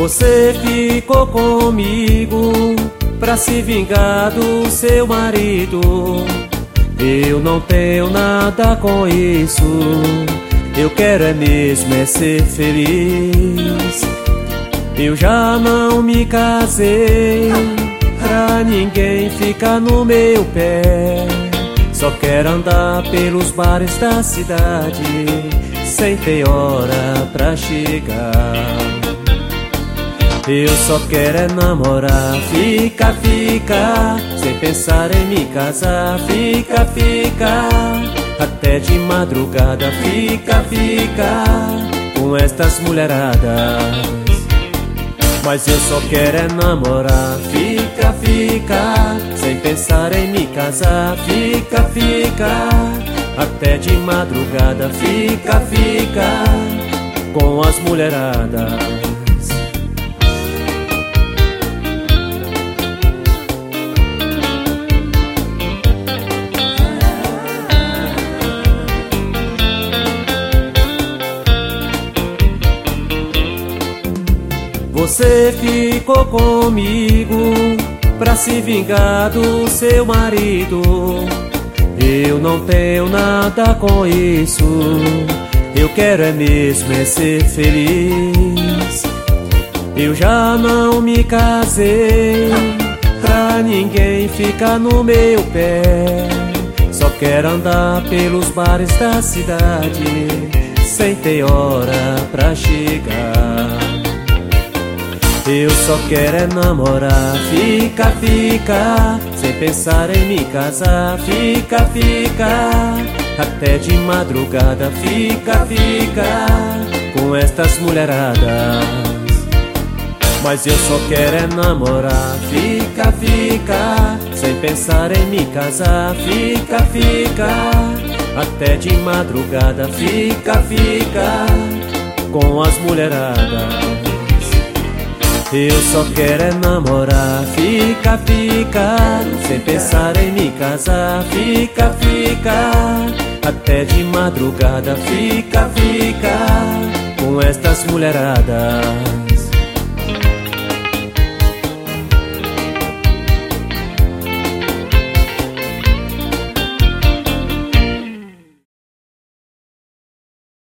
Você ficou comigo pra se vingar do seu marido. Eu não tenho nada com isso. Eu quero é mesmo é ser feliz. Eu já não me casei pra ninguém ficar no meu pé. Só quero andar pelos bares da cidade sem ter hora pra chegar. Eu só quero é namorar, fica, fica, sem pensar em me casar. Fica, fica, até de madrugada. Fica, fica, com estas mulheradas. Mas eu só quero é namorar, fica, fica, sem pensar em me casar. Fica, fica, até de madrugada. Fica, fica, com as mulheradas. Você ficou comigo pra se vingar do seu marido. Eu não tenho nada com isso. Eu quero é mesmo é ser feliz. Eu já não me casei pra ninguém ficar no meu pé. Só quero andar pelos bares da cidade sem ter hora pra chegar. Eu só quero é namorar, fica, fica, sem pensar em me casar. Fica, fica, até de madrugada. Fica, fica, com estas mulheradas. Mas eu só quero é namorar, fica, fica, sem pensar em me casar. Fica, fica, até de madrugada. Fica, fica, com as mulheradas. Eu só quero é namorar, fica, fica, sem pensar em me casar. Fica, fica, até de madrugada. Fica, fica, com estas mulheradas.